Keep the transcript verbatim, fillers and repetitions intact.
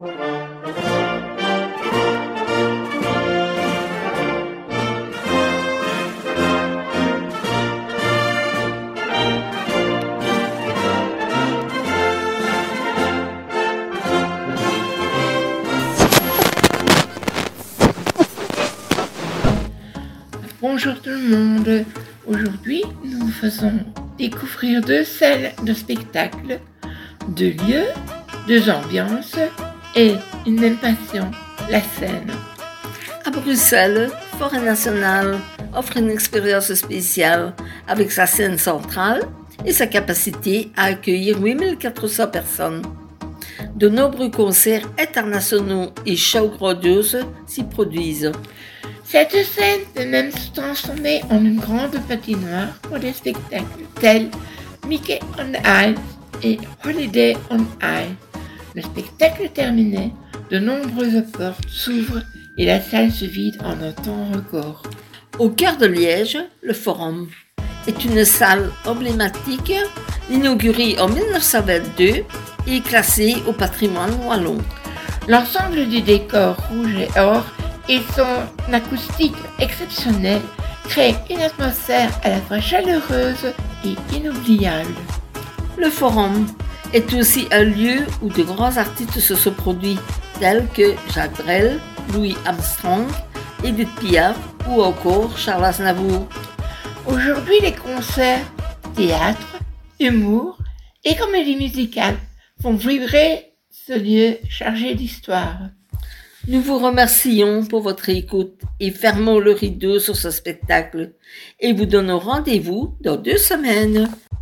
Bonjour tout le monde, aujourd'hui nous vous faisons découvrir deux salles de spectacle, deux lieux, deux ambiances et une même passion, la scène. À Bruxelles, Forêt Nationale offre une expérience spéciale avec sa scène centrale et sa capacité à accueillir huit mille quatre cents personnes. De nombreux concerts internationaux et shows grandioses s'y produisent. Cette scène peut même se transformer en une grande patinoire pour des spectacles tels Mickey on Ice et Holiday on Ice. Le spectacle terminé, de nombreuses portes s'ouvrent et la salle se vide en un temps record. Au cœur de Liège, le Forum est une salle emblématique inaugurée en dix-neuf cent vingt-deux et classée au patrimoine wallon. L'ensemble du décor rouge et or et son acoustique exceptionnelle crée une atmosphère à la fois chaleureuse et inoubliable. Le Forum est aussi un lieu où de grands artistes se sont produits, tels que Jacques Brel, Louis Armstrong, Édith Piaf ou encore Charles Aznavour. Aujourd'hui, les concerts, théâtre, humour et comédie musicale font vibrer ce lieu chargé d'histoire. Nous vous remercions pour votre écoute et fermons le rideau sur ce spectacle et vous donnons rendez-vous dans deux semaines.